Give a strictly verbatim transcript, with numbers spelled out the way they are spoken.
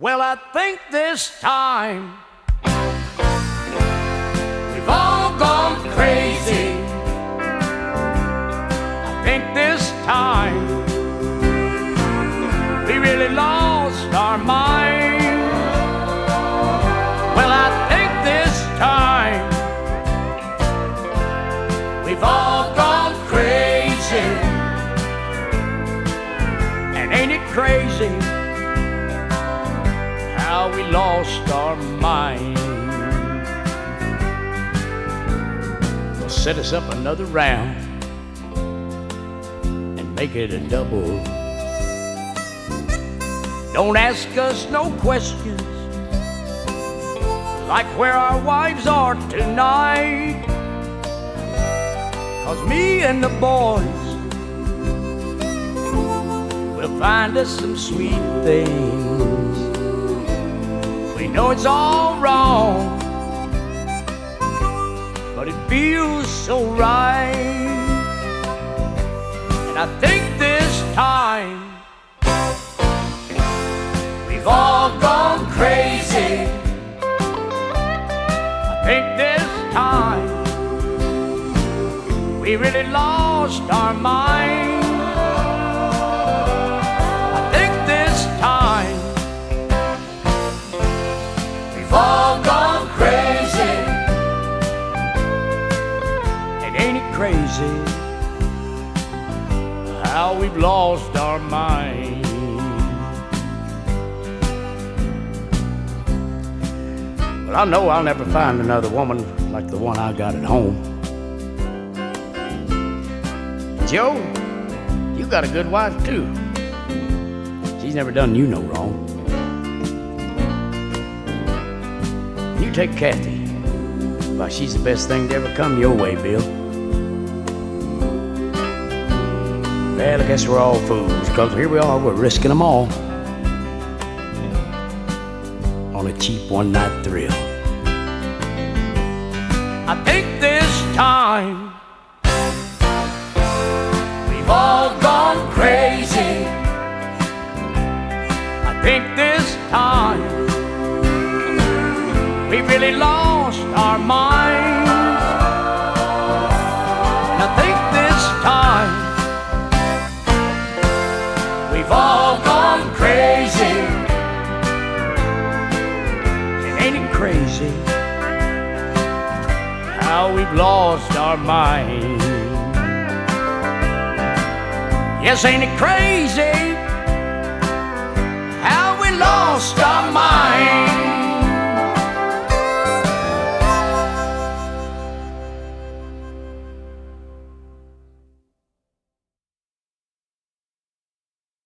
Well, I think this time we've all gone crazy. I think this time we really lost our mind. Well, I think this time we've all gone crazy. And ain't it crazy how we lost our mind? Well, set us up another round and make it a double. Don't ask us no questions like where our wives are tonight, 'cause me and the boys will find us some sweet things. We know it's all wrong, but it feels so right. And I think this time we've all gone crazy. I think this time we really lost our mind. I think this time we've all gone crazy. And ain't it crazy how we've lost our mind? Well, I know I'll never find another woman like the one I got at home. Joe, you got a good wife too. She's never done you no wrong. You take Kathy. Why, she's the best thing to ever come your way, Bill. Well, I guess we're all fools, 'cause here we are, we're risking them all on a cheap one-night thrill. I think this time we've all gone crazy. I think this time we really lost our minds. And I think this time we've all gone crazy. And ain't it crazy how we've lost our mind? Yes, ain't it crazy how we lost our mind?